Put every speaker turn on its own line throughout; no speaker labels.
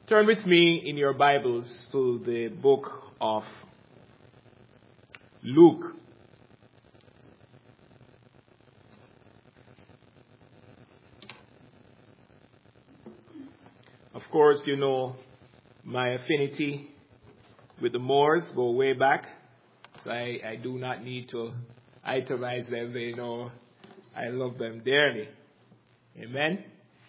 Turn with me in your Bibles to the book of Luke. Of course, you know my affinity with the Moors go way back, so I do not need to itemize them. They know I love them dearly. Amen.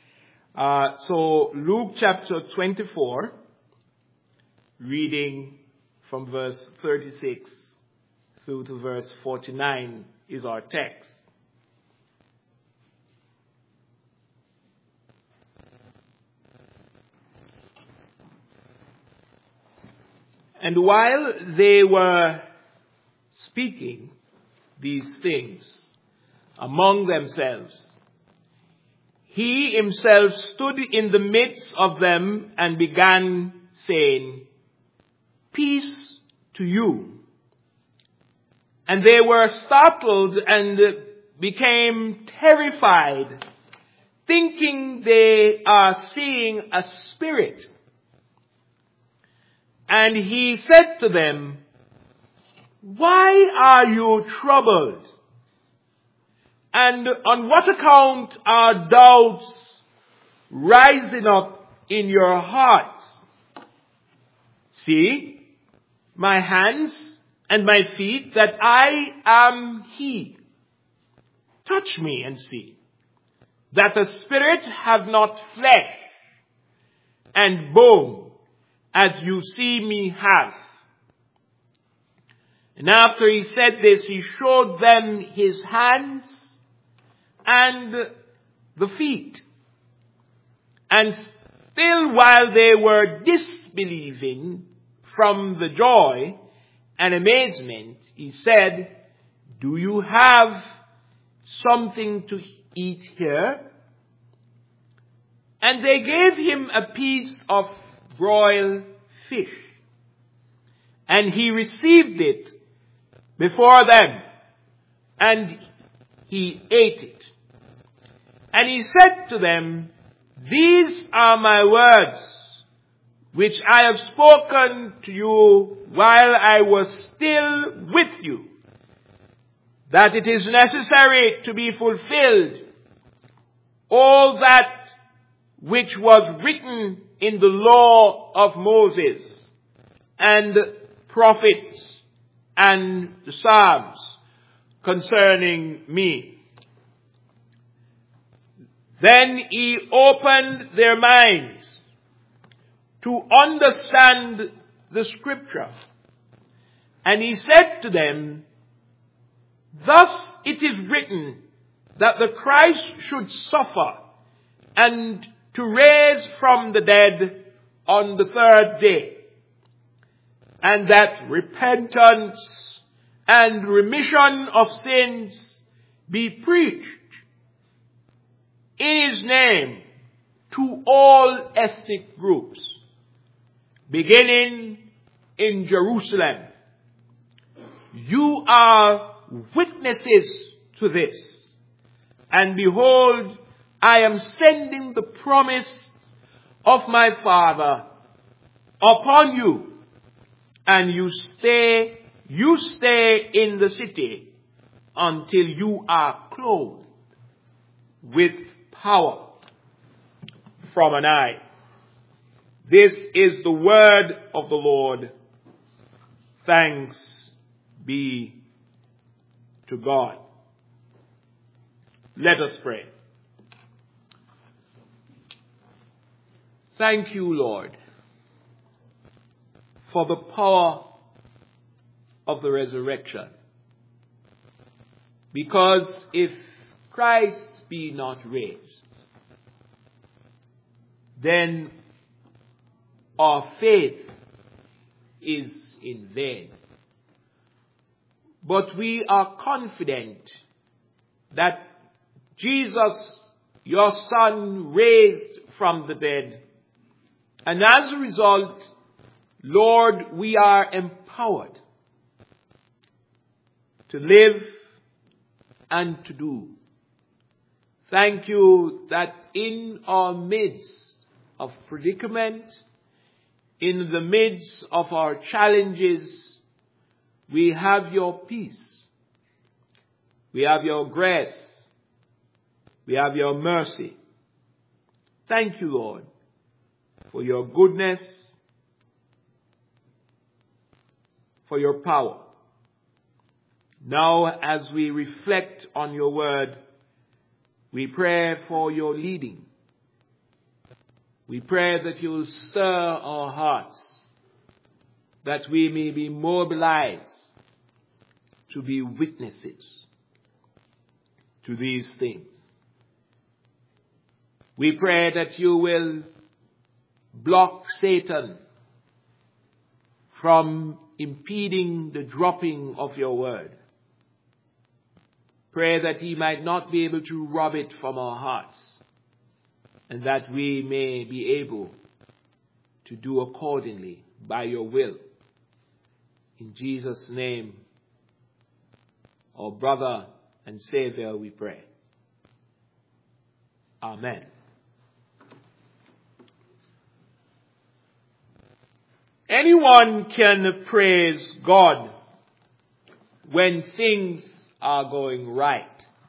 So Luke chapter 24, reading from verse 36 through to verse 49 is our text. And while they were speaking these things among themselves, he himself stood in the midst of them and began saying, "Peace to you." And they were startled and became terrified, thinking they are seeing a spirit. And he said to them, "Why are you troubled? And on what account are doubts rising up in your hearts? See my hands and my feet, that I am he. Touch me and see, that the spirit have not flesh and bone, as you see me have." And after he said this, he showed them his hands and the feet. And still while they were disbelieving from the joy and amazement, he said, "Do you have something to eat here?" And they gave him a piece of broiled fish. And he received it before them, and he ate it. And he said to them, "These are my words, which I have spoken to you while I was still with you, that it is necessary to be fulfilled all that which was written in the law of Moses and the prophets and the Psalms concerning me." Then he opened their minds to understand the scripture. And he said to them, "Thus it is written that the Christ should suffer and to raise from the dead on the third day, and that repentance and remission of sins be preached in his name to all ethnic groups, beginning in Jerusalem. You are witnesses to this. And behold, I am sending the promise of my Father upon you, and you stay in the city until you are clothed with power from on high." This is the word of the Lord. Thanks be to God. Let us pray. Thank you, Lord, for the power of the resurrection. Because if Christ be not raised, then our faith is in vain. But we are confident that Jesus, your Son, raised from the dead. And as a result, Lord, we are empowered to live and to do. Thank you that in our midst of predicament in the midst of our challenges, we have your peace. We have your grace. We have your mercy. Thank you, Lord, for your goodness, for your power. Now, as we reflect on your word, we pray for your leading. We pray that you will stir our hearts, that we may be mobilized to be witnesses to these things. We pray that you will block Satan from impeding the dropping of your word. Pray that he might not be able to rob it from our hearts, and that we may be able to do accordingly by your will. In Jesus' name, our brother and Savior, we pray. Amen. Anyone can praise God when things are going right.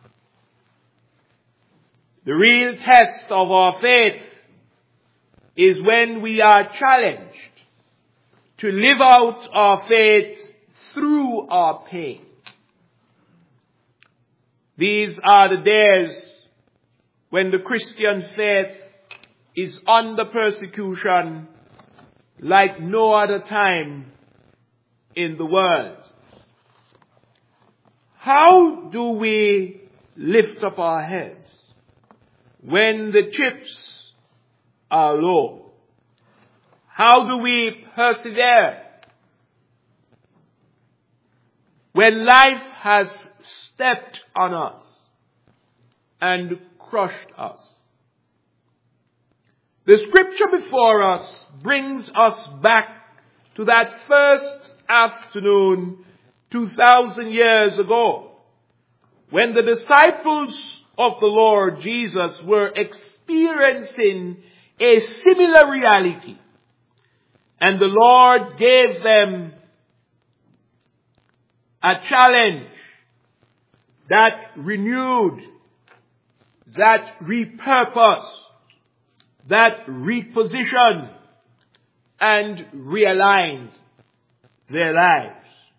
The real test of our faith is when we are challenged to live out our faith through our pain. These are the days when the Christian faith is under persecution like no other time in the world. How do we lift up our heads when the chips are low? How do we persevere when life has stepped on us and crushed us? The scripture before us brings us back to that first afternoon 2,000 years ago, when the disciples of the Lord Jesus were experiencing a similar reality. And the Lord gave them a challenge that renewed, that repurposed, that repositioned and realigned their lives.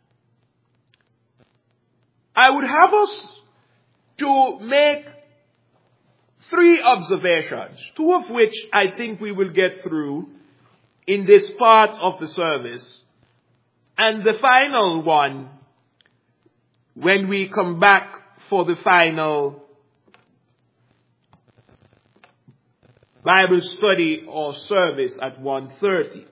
I would have us to make 3 observations, 2 of which I think we will get through in this part of the service, and the final one when we come back for the final Bible study or service at 1:30.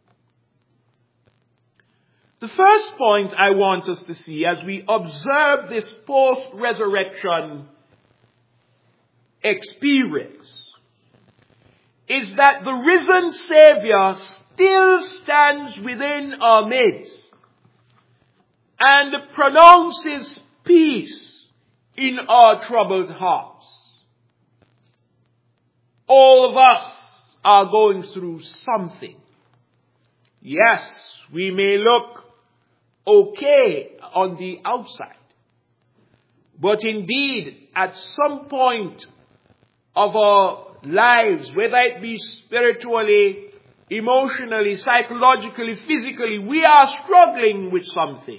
The first point I want us to see as we observe this post-resurrection experience is that the risen Savior still stands within our midst and pronounces peace in our troubled hearts. All of us are going through something. Yes, we may look okay on the outside, but indeed at some point of our lives, whether it be spiritually, emotionally, psychologically, physically, we are struggling with something.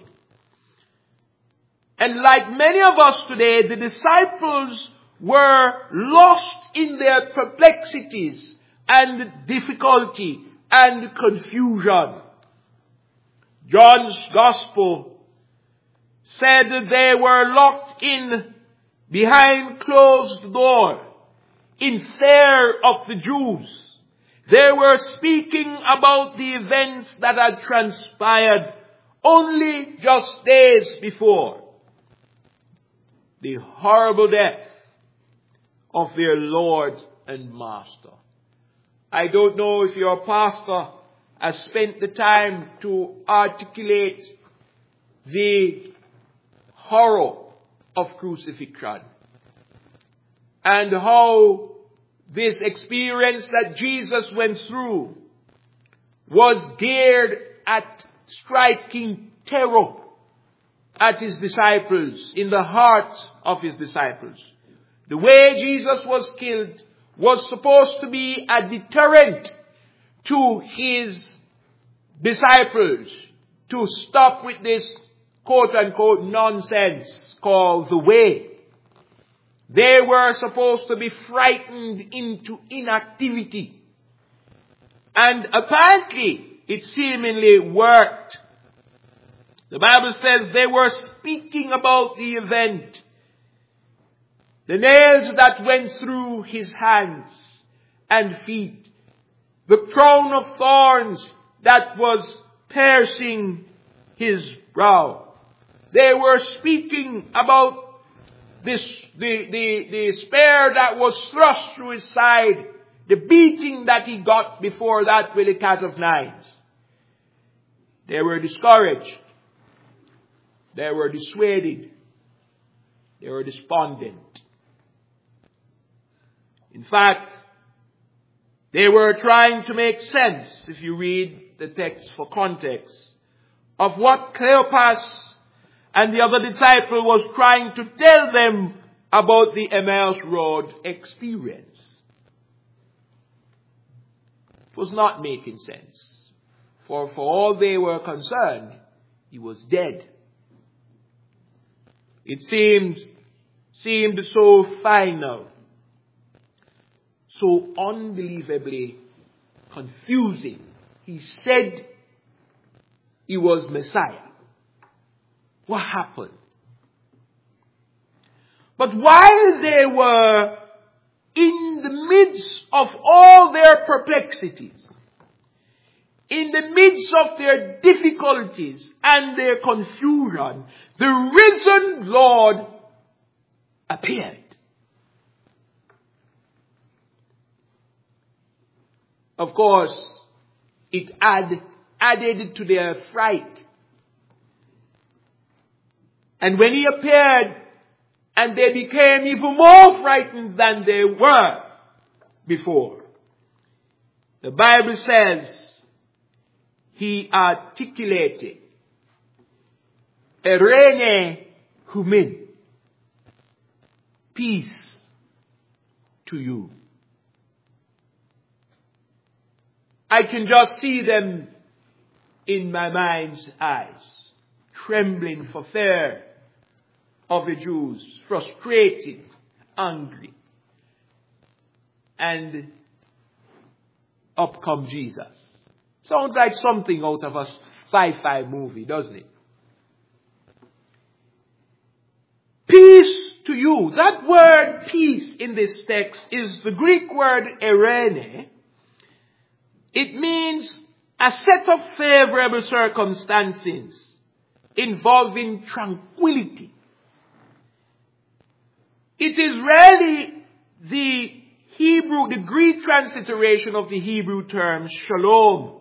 And like many of us today, the disciples were lost in their perplexities and difficulty and confusion. John's Gospel said that they were locked in behind closed door in fear of the Jews. They were speaking about the events that had transpired only just days before. The horrible death of their Lord and Master. I don't know if your pastor has spent the time to articulate the horror of crucifixion and how this experience that Jesus went through was geared at striking terror at his disciples, in the heart of his disciples. The way Jesus was killed was supposed to be a deterrent to his disciples to stop with this quote-unquote nonsense called the way. They were supposed to be frightened into inactivity. And apparently, it seemingly worked. The Bible says they were speaking about the event. The nails that went through his hands and feet. The crown of thorns that was piercing his brow. They were speaking about the spear that was thrust through his side. The beating that he got before that with a cat of nines. They were discouraged. They were dissuaded. They were despondent. In fact, they were trying to make sense, if you read the text for context, of what Cleopas and the other disciple was trying to tell them about the Emmaus Road experience. It was not making sense. For all they were concerned, he was dead. It seemed so final, so unbelievably confusing. He said he was Messiah. What happened? But while they were in the midst of all their perplexities, in the midst of their difficulties and their confusion, the risen Lord appeared. Of course, it added to their fright. And when he appeared, and they became even more frightened than they were before, the Bible says he articulated, Eirene humin, peace to you. I can just see them in my mind's eyes, trembling for fear of the Jews, frustrated, angry. And up comes Jesus. Sounds like something out of a sci-fi movie, doesn't it? Peace to you. That word peace in this text is the Greek word eirene. It means a set of favorable circumstances involving tranquility. It is really the Greek transliteration of the Hebrew term shalom.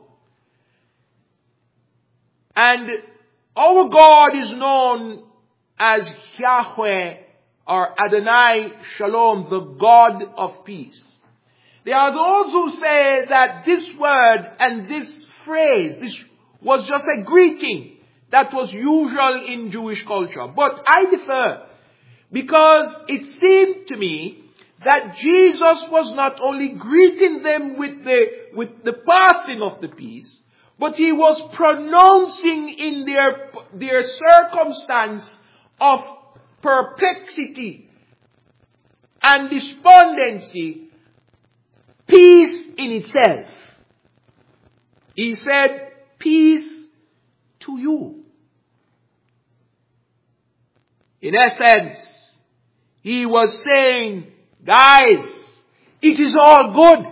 And our God is known as Yahweh or Adonai Shalom, the God of peace. There are those who say that this word and this phrase, this was just a greeting that was usual in Jewish culture. But I differ, because it seemed to me that Jesus was not only greeting them with the passing of the peace, but he was pronouncing in their circumstance of perplexity and despondency, peace in itself. He said, peace to you. In essence, he was saying, guys, it is all good.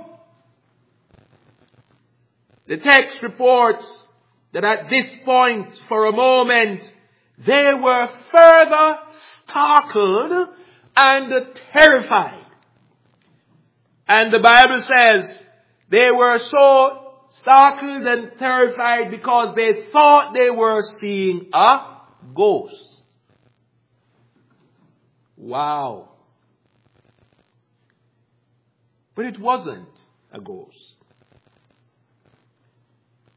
The text reports that at this point, for a moment, they were further startled and terrified. And the Bible says they were so startled and terrified because they thought they were seeing a ghost. Wow. But it wasn't a ghost.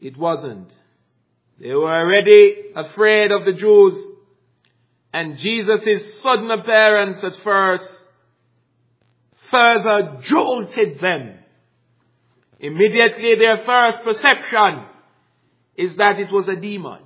It wasn't. They were already afraid of the Jews. And Jesus' sudden appearance at first further jolted them. Immediately their first perception is that it was a demon.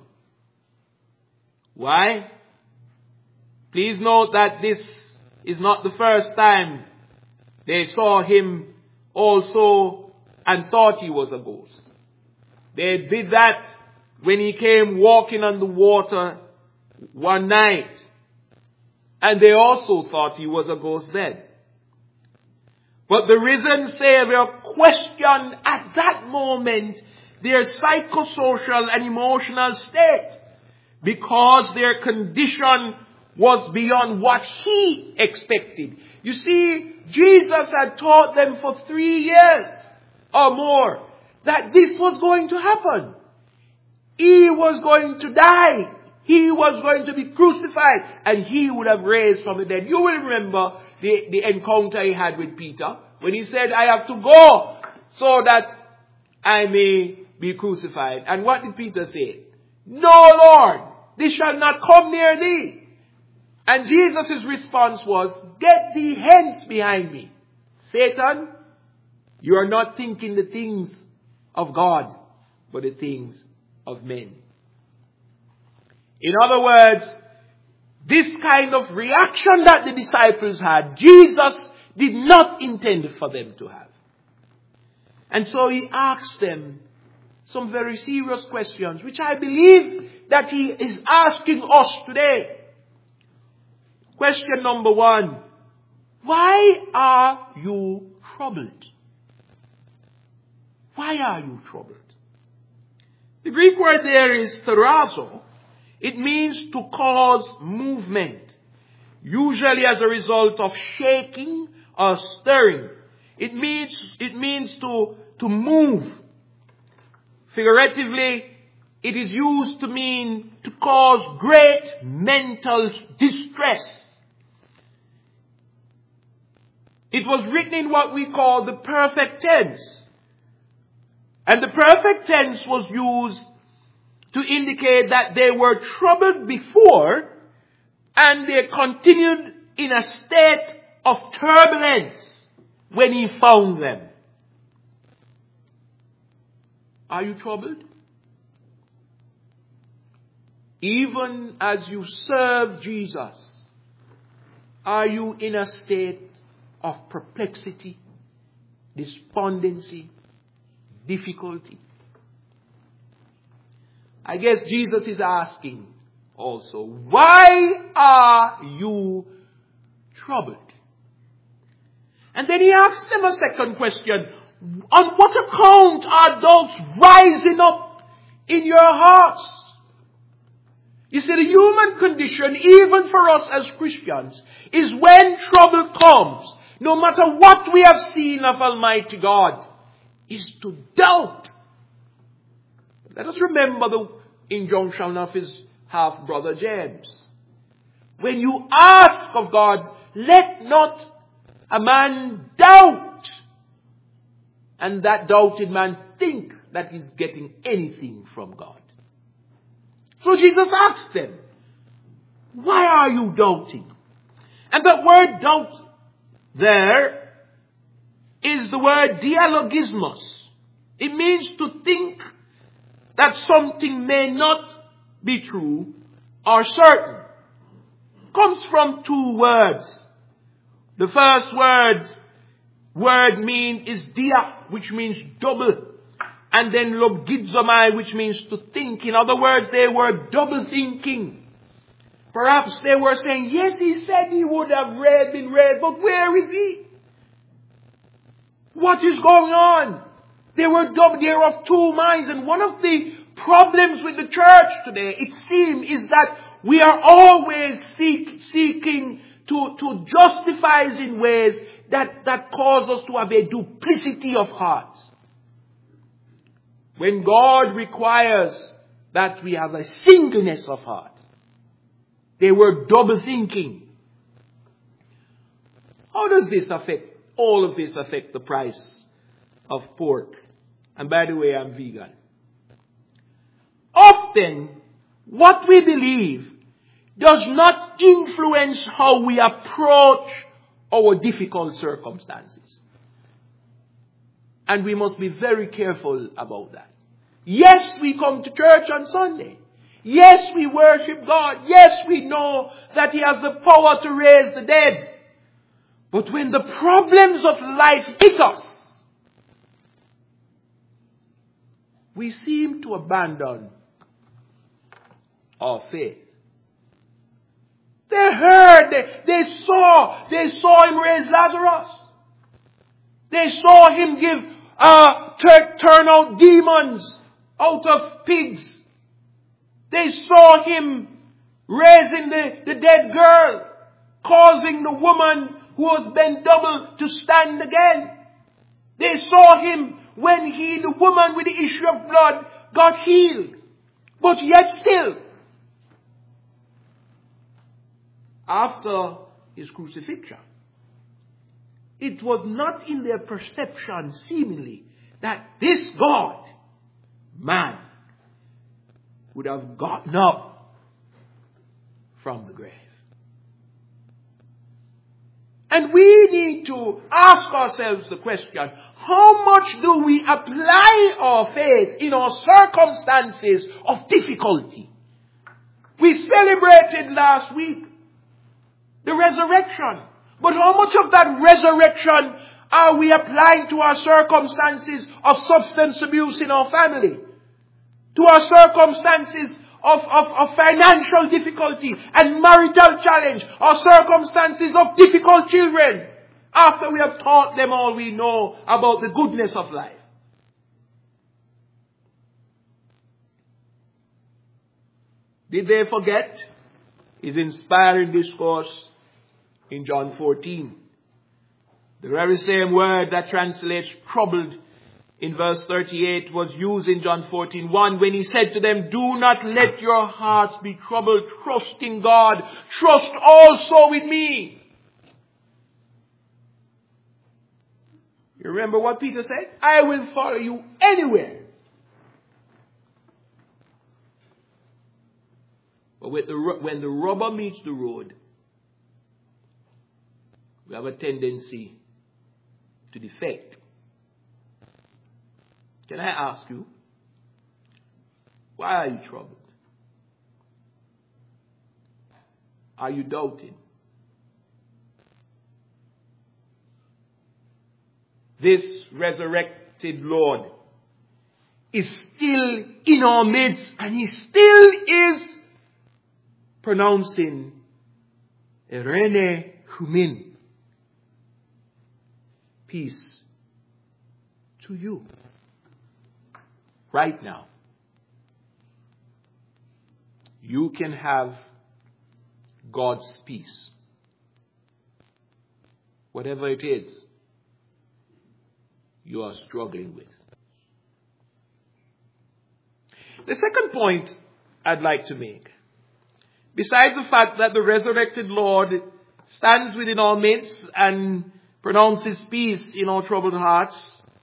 Why? Please note that this is not the first time they saw him also and thought he was a ghost. They did that when he came walking on the water one night. And they also thought he was a ghost then. But the risen Savior questioned at that moment their psychosocial and emotional state, because their condition was beyond what he expected. You see, Jesus had taught them for 3 years or more that this was going to happen. He was going to die. He was going to be crucified, and he would have raised from the dead. You will remember the encounter he had with Peter when he said, I have to go so that I may be crucified. And what did Peter say? No, Lord, this shall not come near thee. And Jesus' response was, get thee hence behind me. Satan, you are not thinking the things of God, but the things of men. In other words, this kind of reaction that the disciples had, Jesus did not intend for them to have. And so he asked them some very serious questions, which I believe that he is asking us today. Question number 1. Why are you troubled? Why are you troubled? The Greek word there is therazo. It means to cause movement, usually as a result of shaking or stirring. It means to move. Figuratively, it is used to mean to cause great mental distress. It was written in what we call the perfect tense. And the perfect tense was used to indicate that they were troubled before and they continued in a state of turbulence when he found them. Are you troubled? Even as you serve Jesus, are you in a state of perplexity, despondency, difficulty? I guess Jesus is asking also, why are you troubled? And then he asks them a second question. On what account are doubts rising up in your hearts? You see, the human condition, even for us as Christians, is when trouble comes, no matter what we have seen of Almighty God, is to doubt. Let us remember the injunction of his half-brother James. When you ask of God, let not a man doubt, and that doubted man think that he's getting anything from God. So Jesus asked them, why are you doubting? And the word doubt there is the word dialogismos. It means to think that something may not be true or certain. Comes from 2 words. The first word is dia, which means double. And then logizomai, which means to think. In other words, they were double thinking. Perhaps they were saying, yes, he said he would have been read, but where is he? What is going on? They were of 2 minds. And one of the problems with the church today, it seems, is that we are always seeking to justify in ways that cause us to have a duplicity of heart. When God requires that we have a singleness of heart. They were double thinking. How does all of this affect the price of pork? And by the way, I'm vegan. often what we believe does not influence how we approach our difficult circumstances. And we must be very careful about that. Yes, we come to church on Sunday. Yes, we worship God. Yes, we know that He has the power to raise the dead. But when the problems of life hit us, we seem to abandon our faith. They heard, they saw Him raise Lazarus. They saw Him turn out demons out of pigs. They saw Him raising the dead girl, causing the woman who was bent double to stand again. They saw Him when the woman with the issue of blood got healed. But yet still, after His crucifixion, it was not in their perception, seemingly, that this God, man, would have gotten up from the grave. And we need to ask ourselves the question, how much do we apply our faith in our circumstances of difficulty? We celebrated last week the resurrection. But how much of that resurrection are we applying to our circumstances of substance abuse in our family? To our circumstances of financial difficulty and marital challenge, our circumstances of difficult children, after we have taught them all we know about the goodness of life. Did they forget His inspiring discourse in John 14? The very same word that translates troubled in verse 38 was used in John 14:1 when He said to them, do not let your hearts be troubled. Trust in God. Trust also in me. You remember what Peter said? I will follow you anywhere. But when the rubber meets the road, we have a tendency to defect. Can I ask you, why are you troubled? Are you doubting? This resurrected Lord is still in our midst, and He still is pronouncing Irene Humin. Peace to you. Right now, you can have God's peace. Whatever it is you are struggling with. The second point I'd like to make, besides the fact that the resurrected Lord stands within our midst and pronounces peace in our troubled hearts,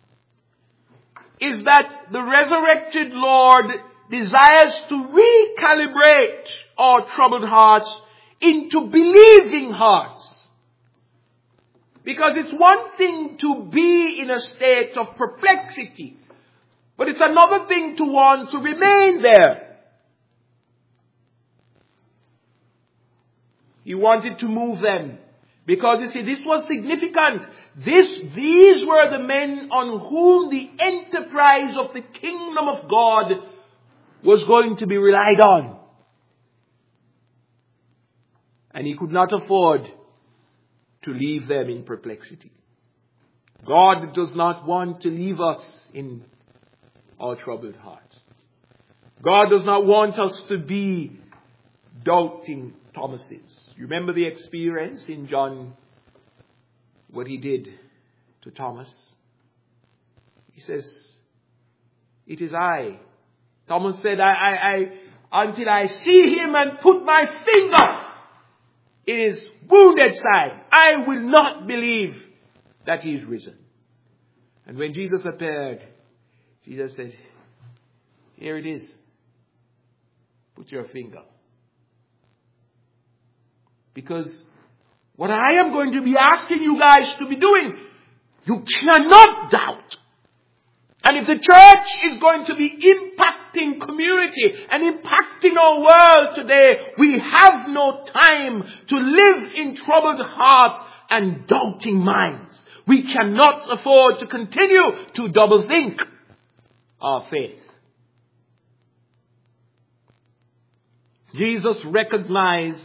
is that the resurrected Lord desires to recalibrate our troubled hearts into believing hearts. Because it's one thing to be in a state of perplexity, but it's another thing to want to remain there. He wanted to move them. Because you see, this was significant. These were the men on whom the enterprise of the kingdom of God was going to be relied on. And He could not afford to leave them in perplexity. God does not want to leave us in our troubled hearts. God does not want us to be doubting Thomases. You remember the experience in John, what He did to Thomas? He says, it is I. Thomas said, I until I see Him and put my finger in His wounded side, I will not believe that He is risen. And when Jesus appeared, Jesus said, here it is. Put your finger. Because what I am going to be asking you guys to be doing, you cannot doubt. And if the church is going to be impacting community and impacting our world today, we have no time to live in troubled hearts and doubting minds. We cannot afford to continue to double think our faith. Jesus recognized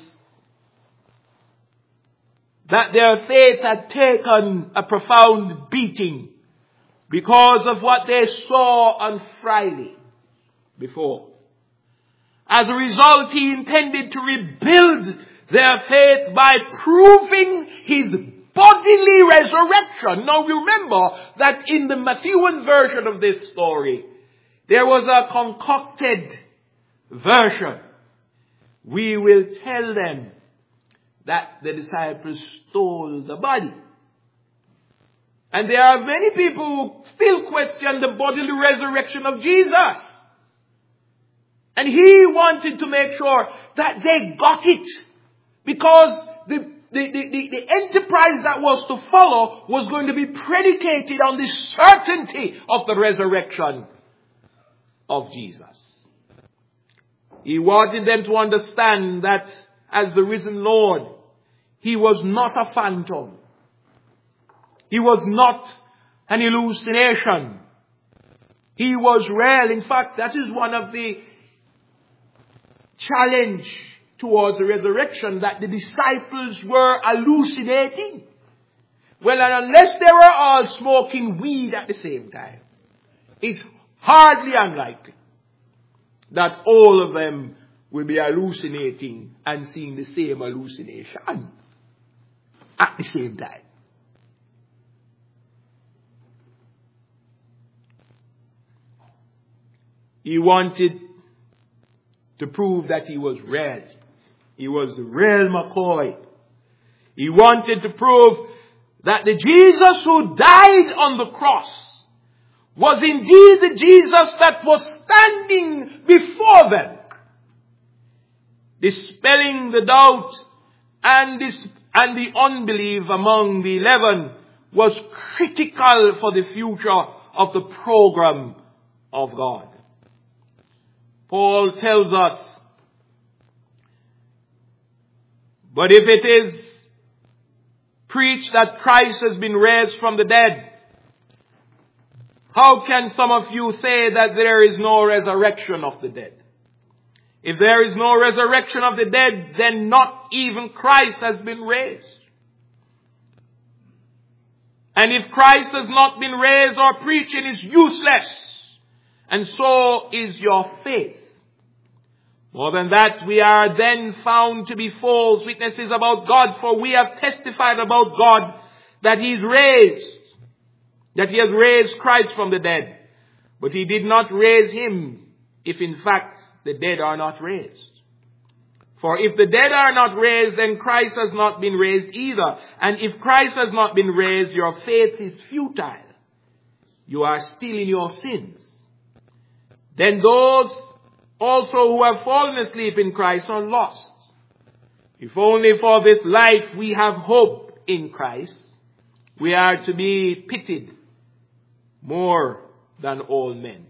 that their faith had taken a profound beating because of what they saw on Friday before. As a result, he intended to rebuild their faith by proving his bodily resurrection. Now remember that in the Matthewan version of this story, there was a concocted version. We will tell them that the disciples stole the body. And there are many people who still question the bodily resurrection of Jesus. And he wanted to make sure that they got it. Because the enterprise that was to follow was going to be predicated on the certainty of the resurrection of Jesus. He wanted them to understand that as the risen Lord, he was not a phantom. He was not an hallucination. He was real. In fact, that is one of the challenge towards the resurrection, that the disciples were hallucinating. Well, and unless they were all smoking weed at the same time, it's hardly unlikely that all of them will be hallucinating and seeing the same hallucination at the same time. He wanted to prove that he was real. He was the real McCoy. He wanted to prove that the Jesus who died on the cross was indeed the Jesus that was standing before them, dispelling the doubt and the unbelief among the 11 was critical for the future of the program of God. Paul tells us, but if it is preached that Christ has been raised from the dead, how can some of you say that there is no resurrection of the dead? If there is no resurrection of the dead, then not even Christ has been raised. And if Christ has not been raised, our preaching is useless, and so is your faith. More than that, we are then found to be false witnesses about God, for we have testified about God that He is raised, that He has raised Christ from the dead. But He did not raise Him if in fact the dead are not raised. For if the dead are not raised, then Christ has not been raised either. And if Christ has not been raised, your faith is futile. You are still in your sins. Then those also who have fallen asleep in Christ are lost. If only for this life we have hope in Christ, we are to be pitied more than all men.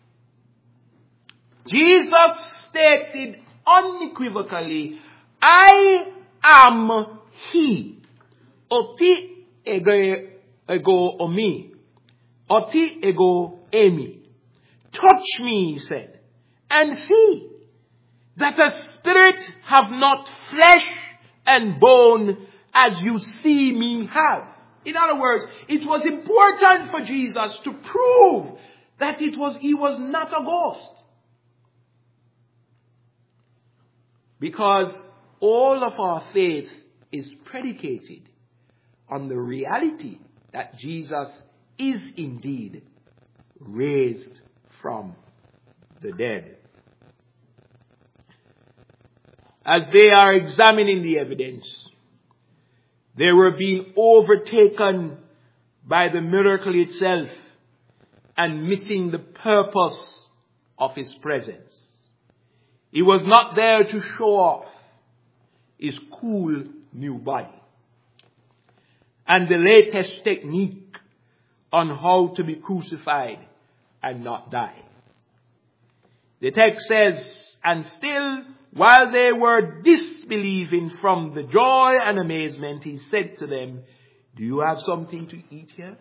Jesus stated unequivocally, I am He. Oti ego omi. Oti ego emi. Touch me, he said, and see that a spirit have not flesh and bone as you see me have. In other words, it was important for Jesus to prove that he was not a ghost. Because all of our faith is predicated on the reality that Jesus is indeed raised from the dead. As they are examining the evidence, they were being overtaken by the miracle itself and missing the purpose of His presence. He was not there to show off his cool new body and the latest technique on how to be crucified and not die. The text says, and still, while they were disbelieving from the joy and amazement, he said to them, do you have something to eat here?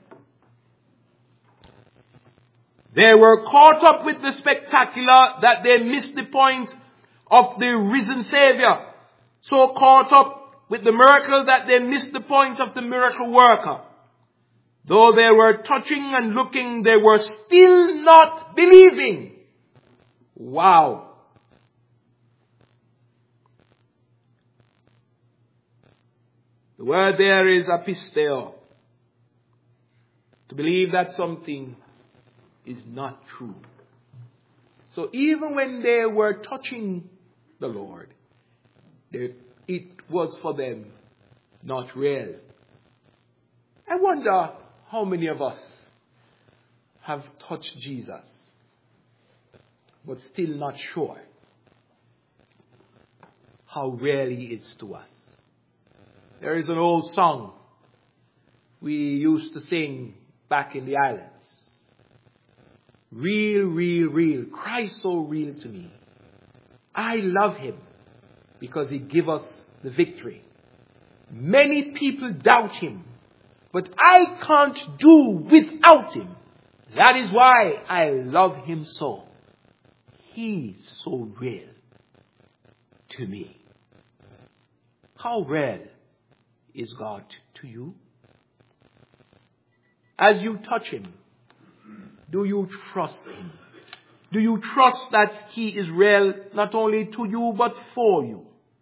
They were caught up with the spectacular that they missed the point of the risen Savior. So caught up with the miracle that they missed the point of the miracle worker. Though they were touching and looking, they were still not believing. Wow. The word there is apisteo. To believe that something is not true. So even when they were touching the Lord, it was for them not real. I wonder how many of us have touched Jesus, but still not sure how real he is to us. There is an old song we used to sing back in the islands. Real, real, real. Christ so real to me. I love him because he gave us the victory. Many people doubt him, but I can't do without him. That is why I love him so. He's so real to me. How real is God to you? As you touch him, do you trust him? Do you trust that he is real not only to you but for you?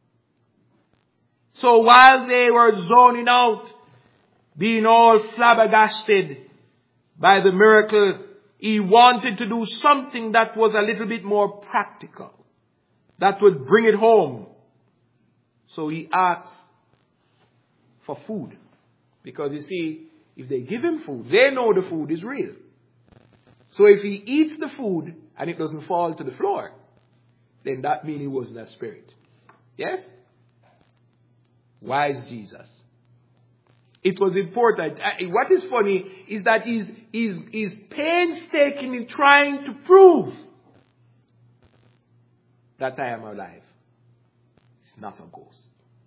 So while they were zoning out, being all flabbergasted by the miracle, he wanted to do something that was a little bit more practical, that would bring it home. So he asked for food. Because you see, if they give him food, they know the food is real. So if he eats the food and it doesn't fall to the floor, then that means he wasn't a spirit. Yes? Wise Jesus. It was important. What is funny is that he's painstakingly trying to prove that I am alive. It's not a ghost.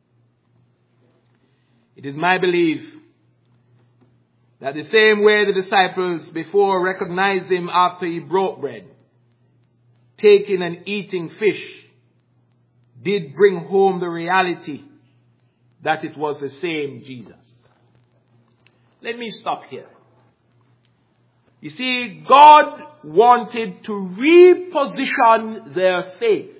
It is my belief that the same way the disciples before recognized him after he broke bread, taking and eating fish, did bring home the reality that it was the same Jesus. Let me stop here. You see, God wanted to reposition their faith.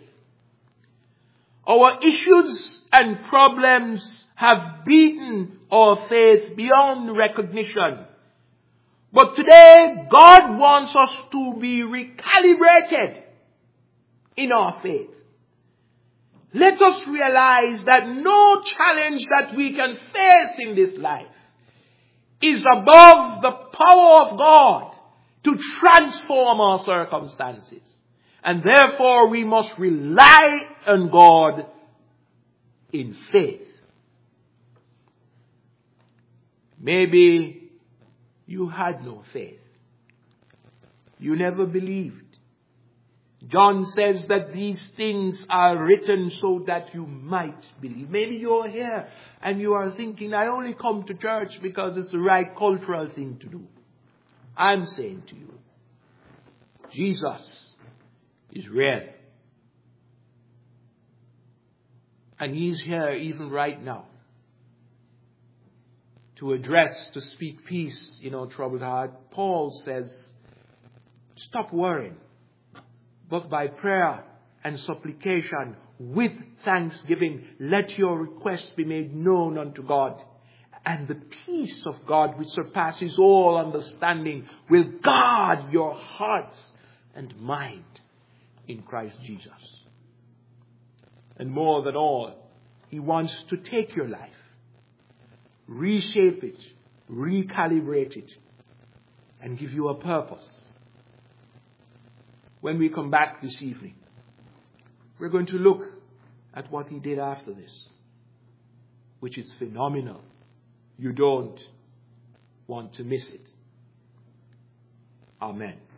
Our issues and problems have beaten our faith beyond recognition. But today, God wants us to be recalibrated in our faith. Let us realize that no challenge that we can face in this life is above the power of God to transform our circumstances. And therefore, we must rely on God in faith. Maybe you had no faith. You never believed. John says that these things are written so that you might believe. Maybe you're here and you are thinking, I only come to church because it's the right cultural thing to do. I'm saying to you, Jesus is real. And he's here even right now to address, to speak peace in our troubled heart. Paul says, stop worrying, but by prayer and supplication with thanksgiving, let your requests be made known unto God. And the peace of God, which surpasses all understanding, will guard your hearts and mind in Christ Jesus. And more than all, he wants to take your life, reshape it, recalibrate it, and give you a purpose. When we come back this evening, we're going to look at what he did after this, which is phenomenal. You don't want to miss it. Amen.